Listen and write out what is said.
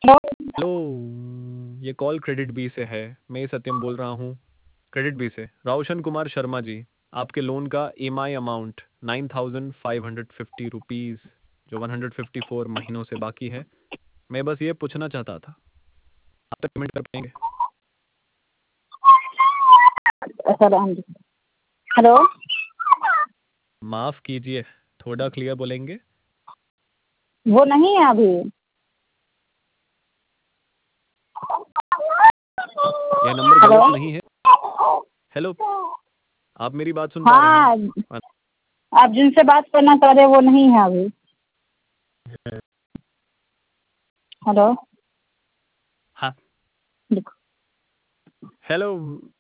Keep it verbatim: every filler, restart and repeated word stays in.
Hello, ये call credit B से है। मैं सत्यम बोल रहा हूँ क्रेडिट बी से। रोशन कुमार शर्मा जी, आपके लोन का EMI amount nine thousand five hundred fifty rupees जो वन हंड्रेड फिफ्टी फोर महीनों से बाकी है। मैं बस ये पूछना चाहता था, आप तक पेमेंट कर पाएंगे? हेलो, माफ़ कीजिए, थोड़ा क्लियर बोलेंगे? वो नहीं है अभी। यह नंबर हेलो, गलत नहीं है। हेलो, आप मेरी बात सुन पा रहे हाँ, हैं? आप जिनसे बात करना चाह रहे हैं वो नहीं है अभी। हेलो, हाँ, देखो। हेलो।